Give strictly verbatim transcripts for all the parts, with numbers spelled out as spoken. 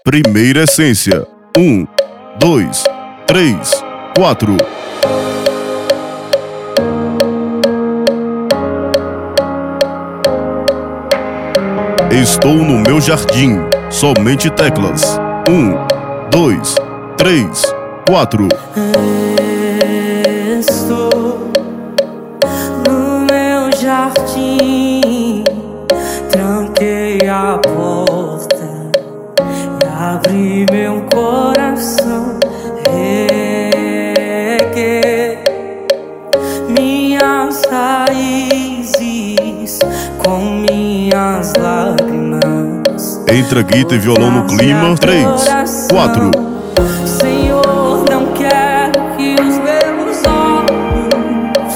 Primeira essência. Um, dois, três, quatro. Estou no meu jardim, somente teclas. Um, dois, três, quatro. Estou no meu jardim, tranquei a porta e abri meu coração. Reguei minhas raízes com minhas lágrimas. Entra guitarra e violão no clima. Três, quatro. Senhor, não quero que os meus olhos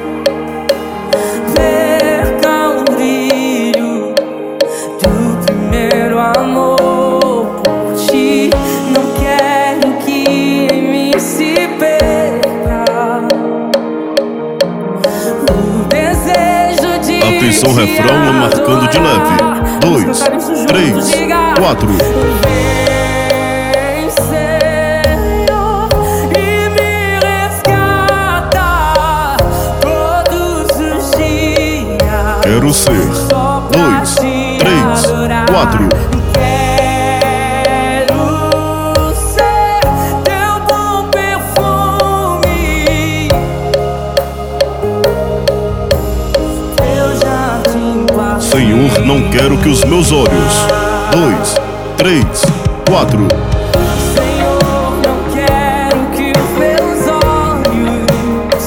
percam o brilho do primeiro amor por ti. Não quero que em mim se perca o desejo de Atenção, te refrão, marcando de leve. Dois, três, quatro. Vem, Senhor, e me resgata todos os dias. Quero ser. Só pra Dois, te três, adorar. quatro. Quero ser teu bom perfume, teu jardim passou. Senhor, não quero que os meus olhos. Dois, três, quatro. Senhor, não quero que os meus olhos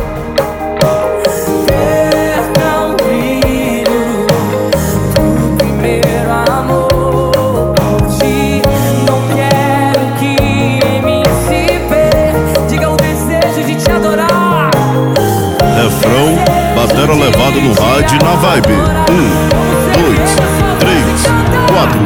percam o brilho do primeiro amor por ti. Não quero que em mim se perca. Diga o desejo de te adorar. Refrão, batera levada no rádio na vibe. Um, dois, três, quatro.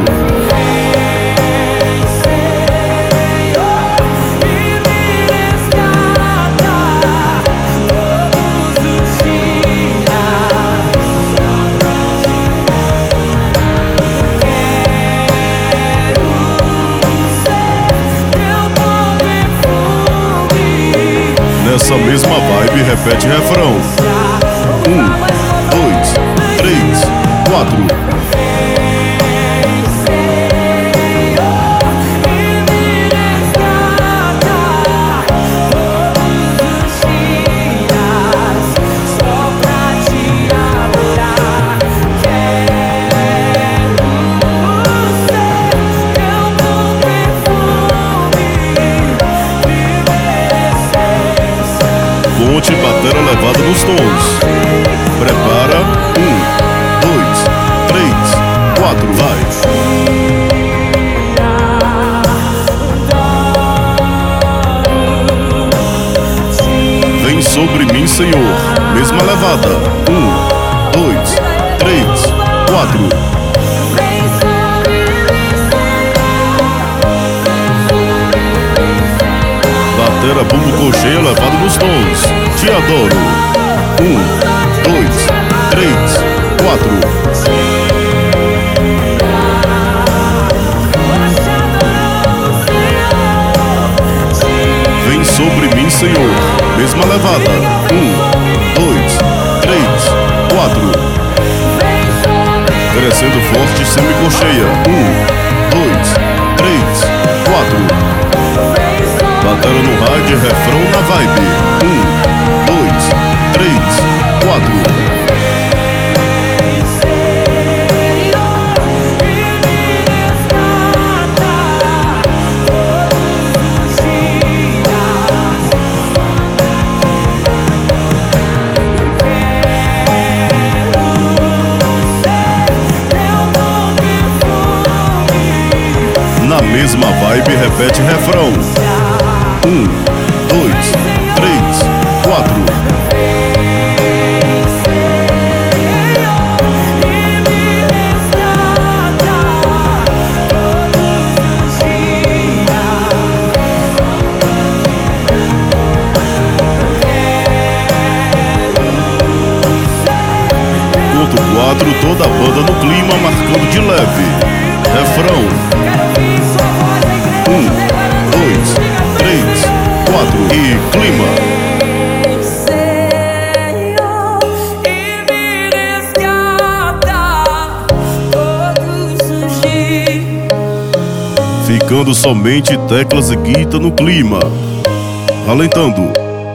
Nessa mesma vibe, repete refrão. Um, dois, três, quatro. Ponte, batera levada nos tons. Prepara. Um, dois, três, quatro. Vai. Vem sobre mim, Senhor. Mesma levada. Um, dois, três, quatro. Batera, bumbo, colcheia, levado nos tons. Te adoro. Um, dois, três, quatro. Vem sobre mim, Senhor. Mesma levada. Um, dois, três, quatro. Crescendo forte, semicolcheia. Um, dois, três, quatro. Batera no rádio, refrão na vibe. Um, dois, três, quatro. Na mesma vibe, repete refrão. Um, dois, três, quatro. Conto quatro, toda a banda no clima, marcando de leve. Refrão. e clima. Senhor, e me resgata todos os dias. Ficando somente teclas e guitarra no clima. Alentando.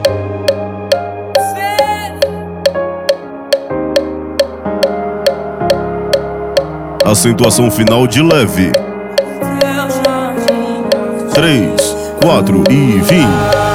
Acentuação final de leve. Três, quatro e vim.